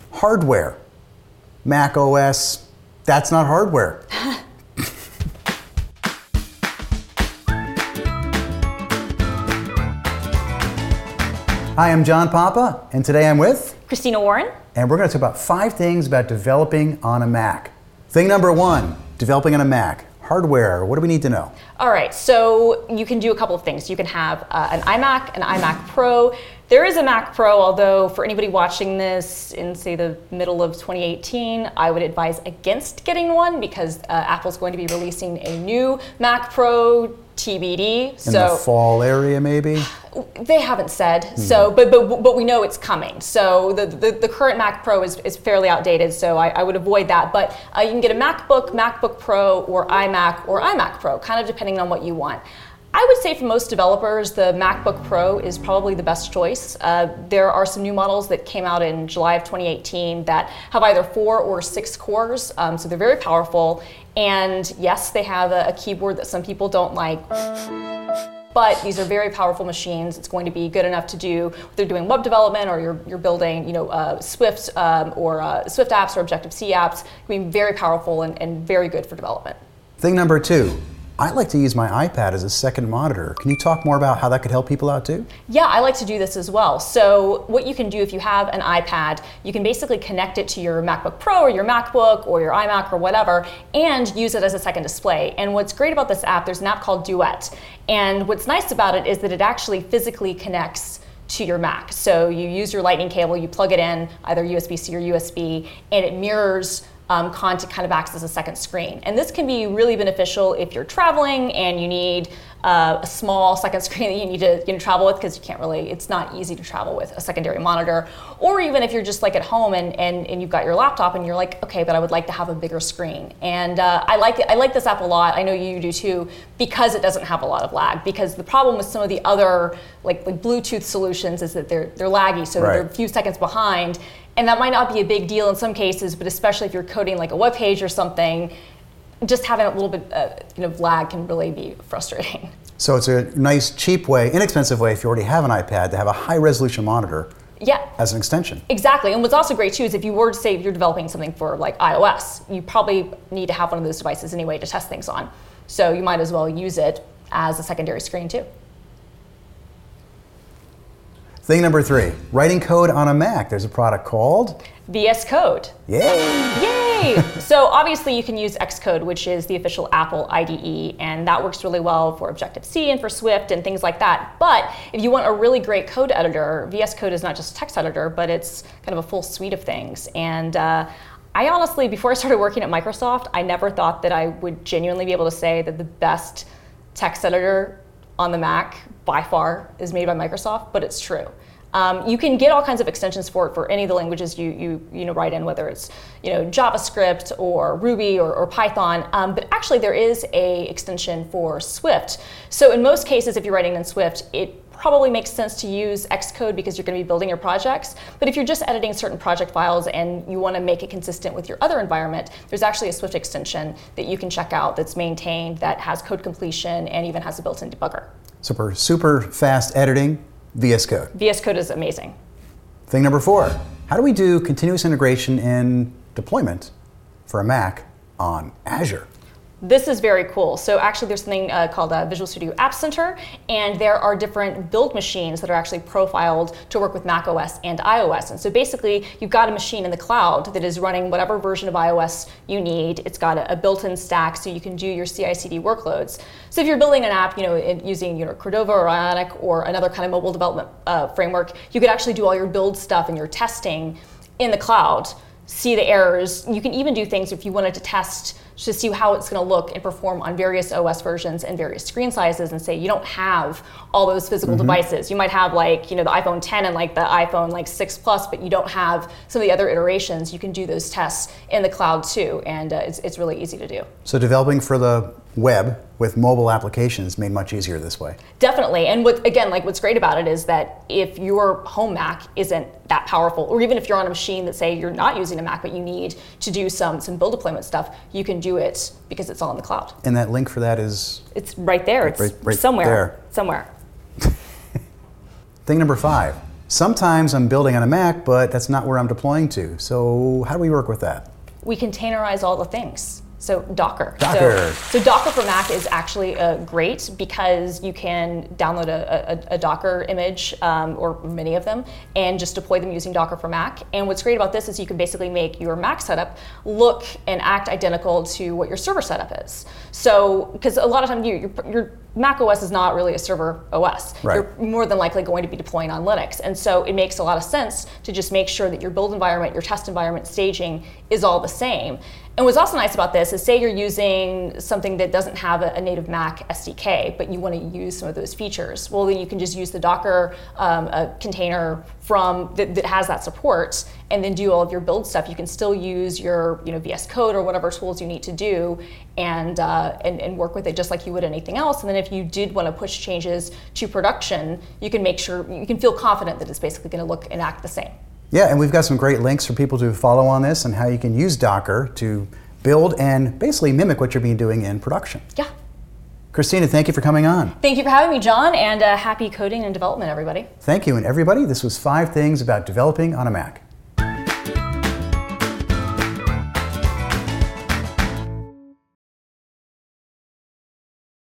Hardware. Mac OS, that's not hardware. Hi, I'm John Papa, and today I'm with Christina Warren. And we're going to talk about 5 things about developing on a Mac. Thing number 1, developing on a Mac. Hardware, what do we need to know? All right, so you can do a couple of things. You can have an iMac, an iMac Pro. There is a Mac Pro, although for anybody watching this in, say, the middle of 2018, I would advise against getting one because Apple's going to be releasing a new Mac Pro TBD. In the fall area, maybe? They haven't said, so, but we know it's coming. So the current Mac Pro is fairly outdated, so I would avoid that. But you can get a MacBook, MacBook Pro, or iMac Pro, kind of depending on what you want. I would say for most developers, the MacBook Pro is probably the best choice. There are some new models that came out in July of 2018 that have either 4 or 6 cores, so they're very powerful. And yes, they have a keyboard that some people don't like. But these are very powerful machines. It's going to be good enough to do, whether you're doing web development or you're building, Swift or Swift apps or Objective-C apps. It can be very powerful and very good for development. Thing number 2, I like to use my iPad as a second monitor. Can you talk more about how that could help people out too? Yeah, I like to do this as well. So what you can do if you have an iPad, you can basically connect it to your MacBook Pro or your MacBook or your iMac or whatever and use it as a second display. And what's great about this app, there's an app called Duet. And what's nice about it is that it actually physically connects to your Mac. So you use your lightning cable, you plug it in, either USB-C or USB, and it mirrors content, kind of acts as a second screen. And this can be really beneficial if you're traveling and you need a small second screen that you need to travel with because it's not easy to travel with a secondary monitor. Or even if you're just like at home and you've got your laptop and you're like, okay, but I would like to have a bigger screen. And I like this app a lot. I know you do too, because it doesn't have a lot of lag. Because the problem with some of the other like Bluetooth solutions is that they're laggy, so right. They're a few seconds behind. And that might not be a big deal in some cases, but especially if you're coding like a web page or something, just having a little bit of lag can really be frustrating. So it's a nice, cheap way, inexpensive way if you already have an iPad to have a high-resolution monitor as an extension. Exactly. And what's also great too is if you were to say if you're developing something for like iOS, you probably need to have one of those devices anyway to test things on. So you might as well use it as a secondary screen too. Thing number 3, writing code on a Mac. There's a product called VS Code. Yay! Yay! So obviously you can use Xcode, which is the official Apple IDE, and that works really well for Objective-C and for Swift and things like that. But if you want a really great code editor, VS Code is not just a text editor, but it's kind of a full suite of things. And I honestly, before I started working at Microsoft, I never thought that I would genuinely be able to say that the best text editor on the Mac by far is made by Microsoft, but it's true. You can get all kinds of extensions for it for any of the languages you write in, whether it's JavaScript or Ruby or Python. But actually, there is a extension for Swift. So in most cases, if you're writing in Swift, it probably makes sense to use Xcode because you're going to be building your projects. But if you're just editing certain project files and you want to make it consistent with your other environment, there's actually a Swift extension that you can check out that's maintained, that has code completion, and even has a built-in debugger. So for super fast editing, VS Code. VS Code is amazing. Thing number 4, how do we do continuous integration and deployment for a Mac on Azure? This is very cool. So actually there's something called Visual Studio App Center, and there are different build machines that are actually profiled to work with macOS and iOS. And so basically you've got a machine in the cloud that is running whatever version of iOS you need. It's got a built-in stack so you can do your CI/CD workloads. So if you're building an app using Cordova or Ionic or another kind of mobile development framework, you could actually do all your build stuff and your testing in the cloud, see the errors. You can even do things if you wanted to test to see how it's going to look and perform on various OS versions and various screen sizes, and say you don't have all those physical devices. You might have the iPhone 10 and the iPhone 6 Plus, but you don't have some of the other iterations. You can do those tests in the cloud too, and it's really easy to do. So developing for the web with mobile applications made much easier this way. Definitely, and what's great about it is that if your home Mac isn't that powerful, or even if you're on a machine that say you're not using a Mac but you need to do some build deployment stuff, you can do it because it's all in the cloud. And that link for that is? It's right there. It's right somewhere. There. Somewhere. Thing number 5, Sometimes I'm building on a Mac, but that's not where I'm deploying to. So how do we work with that? We containerize all the things. So Docker. Docker. So Docker for Mac is actually great because you can download a Docker image or many of them and just deploy them using Docker for Mac. And what's great about this is you can basically make your Mac setup look and act identical to what your server setup is. So, because a lot of times your Mac OS is not really a server OS. Right. You're more than likely going to be deploying on Linux. And so it makes a lot of sense to just make sure that your build environment, your test environment, staging is all the same. And what's also nice about this is, say you're using something that doesn't have a native Mac SDK, but you want to use some of those features. Well, then you can just use the Docker container that has that support, and then do all of your build stuff. You can still use your VS Code or whatever tools you need to do, and work with it just like you would anything else. And then if you did want to push changes to production, you can make sure you can feel confident that it's basically going to look and act the same. Yeah, and we've got some great links for people to follow on this and how you can use Docker to build and basically mimic what you're being doing in production. Yeah. Christina, thank you for coming on. Thank you for having me, John, and happy coding and development, everybody. Thank you, and everybody, this was 5 Things About Developing on a Mac.